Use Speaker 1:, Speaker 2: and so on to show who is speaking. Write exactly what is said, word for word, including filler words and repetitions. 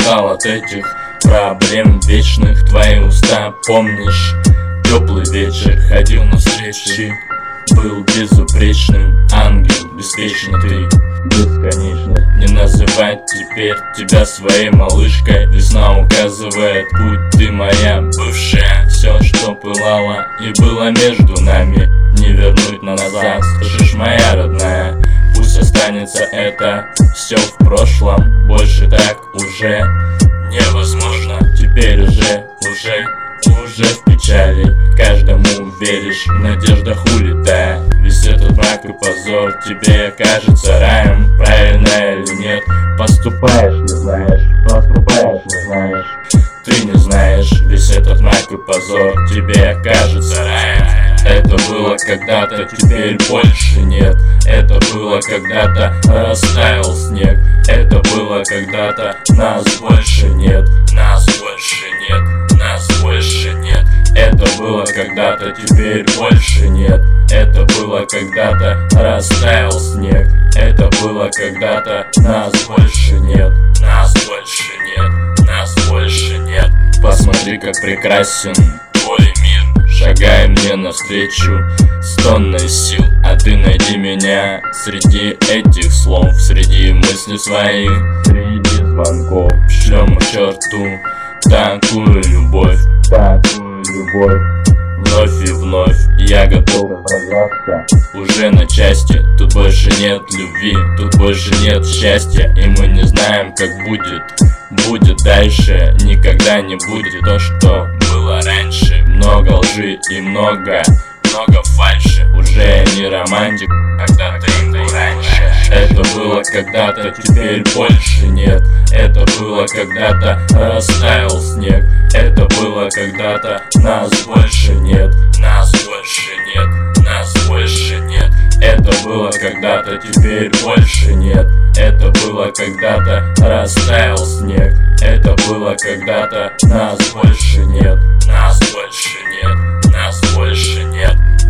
Speaker 1: устал от этих проблем вечных. Твои уста, помнишь, теплый вечер, ходил на встречи, был безупречным, ангел, беспечный ты, бесконечно. Не называть теперь тебя своей малышкой. Весна указывает путь, ты моя бывшая. Все, что пылало и было между нами, не вернуть назад. Слышишь, моя родная, пусть останется это все в прошлом. Больше так уже невозможно. Теперь уже, уже Уже в печали, каждому веришь, в надеждах улетая. Весь этот мрак и позор тебе кажется раем. Правильно или нет, поступаешь, не знаешь, поступаешь, не знаешь. Ты не знаешь, весь этот мрак и позор тебе кажется раем. Это было когда-то, теперь больше нет. Это было когда-то, растаял снег. Это было когда-то, нас больше нет. Нас больше нет, нас больше нет. Это было когда-то, теперь больше нет. Это было когда-то, растаял снег. Это было когда-то, нас больше нет. Нас больше нет, нас больше нет. Посмотри, как прекрасен твой мир, шагай мне навстречу с тонной сил. А ты найди меня среди этих слов, среди мыслей своих, среди звонков. Шлем к черту такую любовь, такую любовь. Вновь и вновь я готов разобраться уже на части. Тут больше нет любви, тут больше нет счастья. И мы не знаем, как будет, будет дальше. Никогда не будет то, что было раньше. Много лжи и много, много фальши. Уже не романтик, когда-то им был раньше. Это было когда-то, теперь больше нет. Это было когда-то, растаял снег. Это было когда-то, нас больше нет. Нас больше нет, нас больше нет. Это было когда-то, теперь больше нет. Это было когда-то, растаял снег. Это было когда-то, нас больше нет. Нас больше нет, нас больше нет.